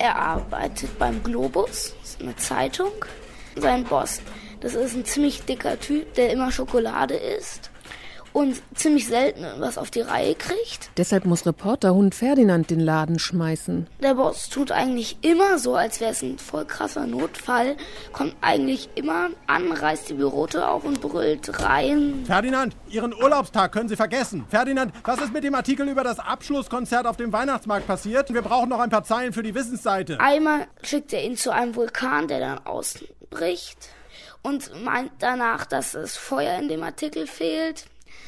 Er arbeitet beim Globus, das ist eine Zeitung. Sein Boss, das ist ein ziemlich dicker Typ, der immer Schokolade isst und ziemlich selten was auf die Reihe kriegt. Deshalb muss Reporterhund Ferdinand den Laden schmeißen. Der Boss tut eigentlich immer so, als wäre es ein voll krasser Notfall. Kommt eigentlich immer an, reißt die Bürotür auf und brüllt rein. Ferdinand, Ihren Urlaubstag können Sie vergessen. Ferdinand, was ist mit dem Artikel über das Abschlusskonzert auf dem Weihnachtsmarkt passiert? Wir brauchen noch ein paar Zeilen für die Wissensseite. Einmal schickt er ihn zu einem Vulkan, der dann ausbricht und meint danach, dass das Feuer in dem Artikel fehlt.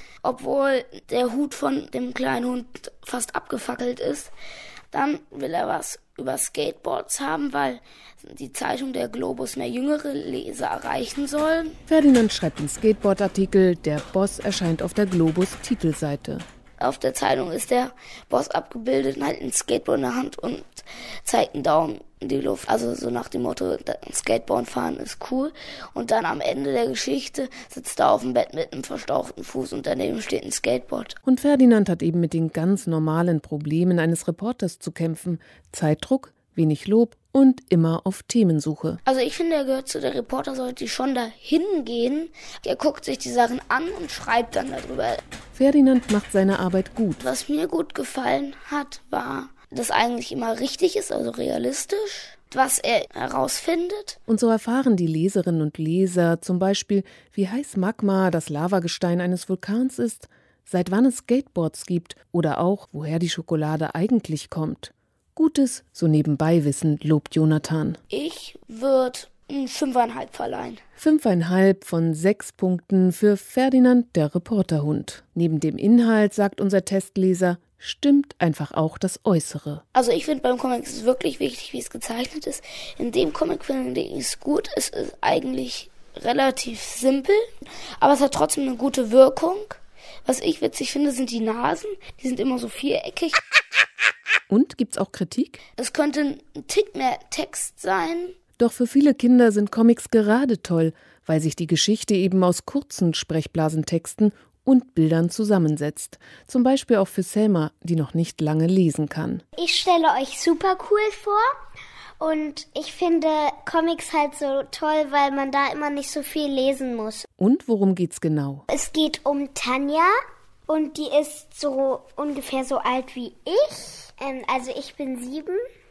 Obwohl der Hut von dem kleinen Hund fast abgefackelt ist. Dann will er was über Skateboards haben, weil die Zeitung der Globus mehr jüngere Leser erreichen soll. Ferdinand schreibt den Skateboard-Artikel, der Boss erscheint auf der Globus-Titelseite. Auf der Zeitung ist der Boss abgebildet und hat ein Skateboard in der Hand und zeigt einen Daumen in die Luft. Also so nach dem Motto, Skateboard fahren ist cool. Und dann am Ende der Geschichte sitzt er auf dem Bett mit einem verstauchten Fuß und daneben steht ein Skateboard. Und Ferdinand hat eben mit den ganz normalen Problemen eines Reporters zu kämpfen. Zeitdruck, wenig Lob und immer auf Themensuche. Also ich finde, er gehört zu der Reporter, sollte schon dahin gehen. Er guckt sich die Sachen an und schreibt dann darüber. Ferdinand macht seine Arbeit gut. Was mir gut gefallen hat, war, dass eigentlich immer richtig ist, also realistisch, was er herausfindet. Und so erfahren die Leserinnen und Leser zum Beispiel, wie heiß Magma, das Lavagestein eines Vulkans ist, seit wann es Skateboards gibt oder auch, woher die Schokolade eigentlich kommt. Gutes, so nebenbei Wissen, lobt Jonathan. Ich würde 5,5 verleihen. 5,5 von 6 Punkten für Ferdinand, der Reporterhund. Neben dem Inhalt, sagt unser Testleser, stimmt einfach auch das Äußere. Also ich finde beim Comic ist es wirklich wichtig, wie es gezeichnet ist. In dem Comic finde ich es gut. Es ist eigentlich relativ simpel, aber es hat trotzdem eine gute Wirkung. Was ich witzig finde, sind die Nasen. Die sind immer so viereckig. Und gibt's auch Kritik? Es könnte ein Tick mehr Text sein. Doch für viele Kinder sind Comics gerade toll, weil sich die Geschichte eben aus kurzen Sprechblasentexten und Bildern zusammensetzt. Zum Beispiel auch für Selma, die noch nicht lange lesen kann. Ich stelle euch super cool vor und ich finde Comics halt so toll, weil man da immer nicht so viel lesen muss. Und worum geht's genau? Es geht um Tanja und die ist so ungefähr so alt wie ich. Also ich bin 7.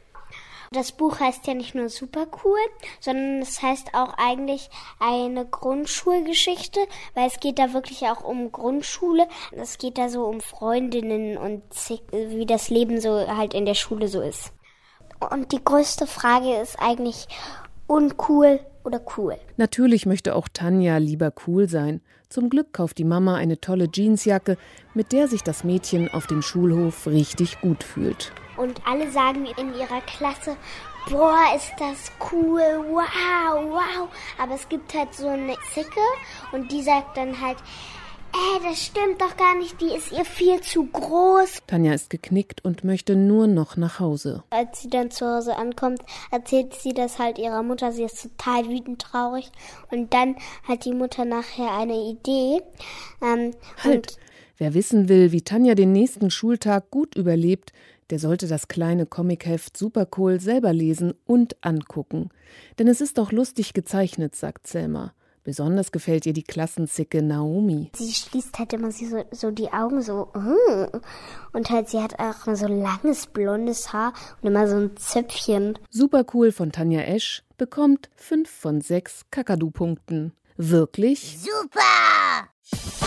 Das Buch heißt ja nicht nur super cool, sondern es heißt auch eigentlich eine Grundschulgeschichte, weil es geht da wirklich auch um Grundschule. Es geht da so um Freundinnen und wie das Leben so halt in der Schule so ist. Und die größte Frage ist eigentlich uncool oder cool. Natürlich möchte auch Tanja lieber cool sein. Zum Glück kauft die Mama eine tolle Jeansjacke, mit der sich das Mädchen auf dem Schulhof richtig gut fühlt. Und alle sagen in ihrer Klasse, boah, ist das cool, wow, wow. Aber es gibt halt so eine Zicke und die sagt dann halt, das stimmt doch gar nicht, die ist ihr viel zu groß. Tanja ist geknickt und möchte nur noch nach Hause. Als sie dann zu Hause ankommt, erzählt sie das halt ihrer Mutter. Sie ist total wütend traurig. Und dann hat die Mutter nachher eine Idee. Wer wissen will, wie Tanja den nächsten Schultag gut überlebt, der sollte das kleine Comicheft Supercool selber lesen und angucken. Denn es ist doch lustig gezeichnet, sagt Selma. Besonders gefällt ihr die Klassenzicke Naomi. Sie schließt halt immer so die Augen so. Und halt sie hat auch so langes blondes Haar und immer so ein Zöpfchen. Supercool von Tanja Esch bekommt 5 von 6 Kakadu-Punkten. Wirklich? Super!